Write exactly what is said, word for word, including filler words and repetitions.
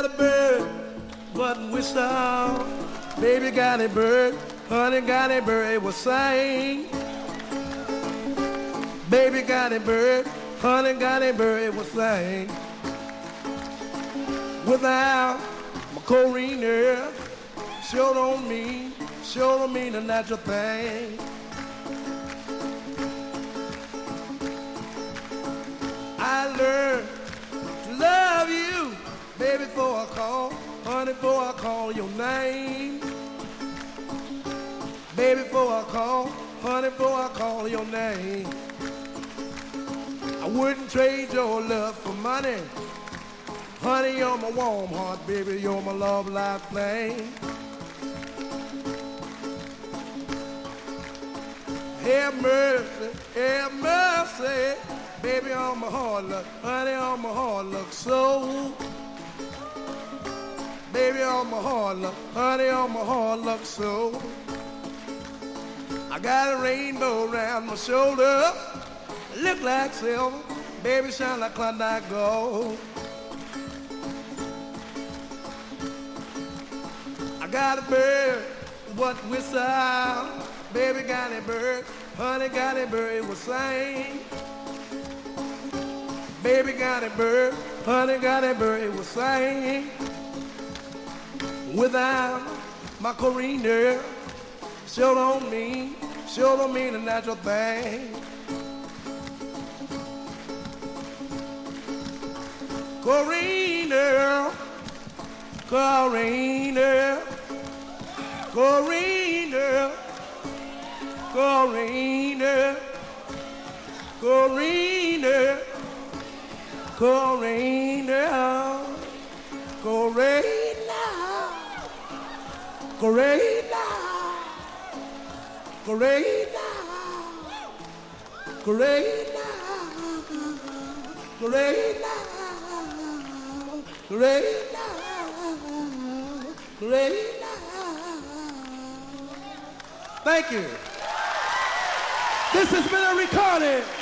a bird, but whistle. Baby got a bird, honey got a bird, it was sing. Baby got a bird, honey got a bird, it was sing. Without my coroner, sure don't mean, sure don't mean a natural thing. I learned to love you, baby, before I call, honey, before I call your name. Baby, before I call, honey, before I call your name. I wouldn't trade your love for money. Honey, you're my warm heart, baby, you're my love life flame. Have mercy, have mercy, baby, on my heart look, honey, on my heart look so. Baby, on my heart look, honey, on my heart look so. I got a rainbow around my shoulder, look like silver, baby, shine like Klondike gold. I got a bird, what whistle, baby got a bird, honey got a bird, it will sing. Baby got a bird, honey got a bird, it will sing. Without my coroner, sure don't mean, sure don't mean a natural thing. Coroner, coroner, coroner, coroner, coroner, coroner, coroner, coroner, coroner, coroner, coroner, Thank you. This has been a recording